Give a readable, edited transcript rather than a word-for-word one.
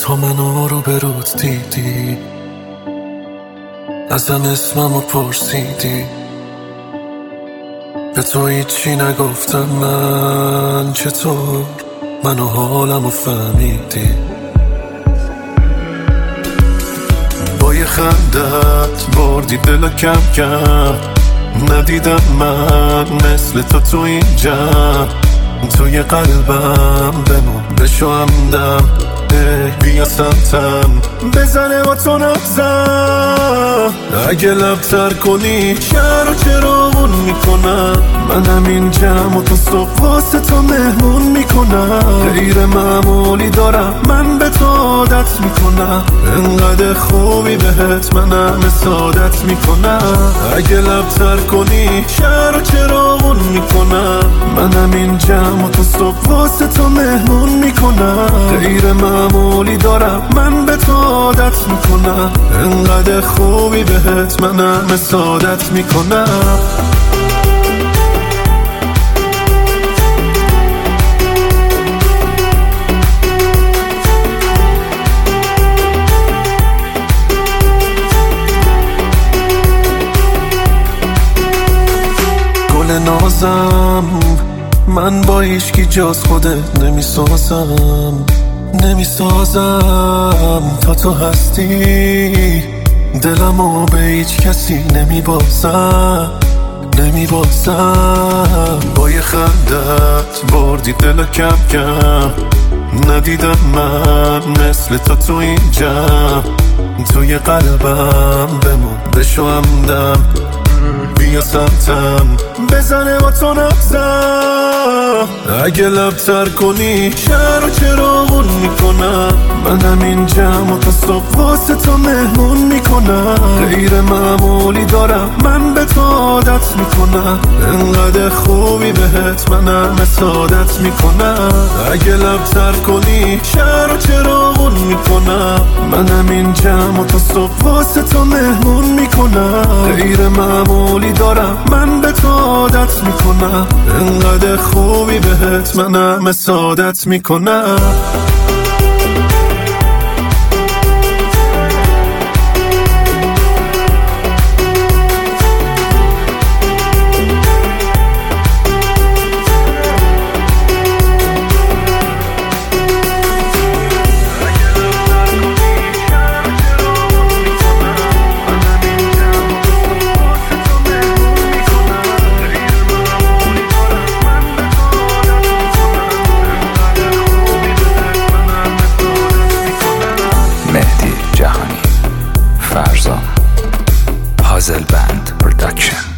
تا منو رو به رود دیدی، ازم اسممو پرسیدی، به تو هیچی نگفتم من. چطور منو حالمو فهمیدی؟ با یه خندت بردی دلو کم کم، ندیدم من مثل تو این جمع. توی قلبم بمون بشو همدم، بیا سمتم بزنه با تو نبزم. اگه لبتر کنی شهر و چراغون میکنم، منم این جمع و تو صبح واسه تو مهمون میکنم. غیر معمولی دارم من به تو عادت میکنم، انقدر خوبی بهت منم سعادت میکنم. اگه لبتر کنی شهر و چراغون میکنم، منم این جمع و تو صبح واسه تو مهمون میکنم. غیر معمولی دارم من به تو عادت میکنم، انقدر خوبی بهت منم سعادت میکنم. گل نازم من با هیچکی جز خودت نمیسازم تا تو هستی. دلمو به هیچ کسی نمیبازم. با یه خندت بردی دلو کم کم، ندیدم من مثل تو این جمع. توی قلبم بمون بشو همدم، بیا سمتم بزنه با تو نبزم. اگه لبتر کنی شهر و چراغون میکنم، منم این جمع و تا صبح واسه تو مهمون میکنم. غیر معمولی دارم من به تو عادت میکنم، انقدر خوبی بهت منم سعادت میکنم. اگه لبتر کنی شهر و چراغون میکنم، منم این جمع و تا صبح واسه تو مهمون میکنم. غیر معمولی دارم من به تو عادت میکنم، انقدر خوبی بهت منم سعادت میکنم. Pazzel Band Production.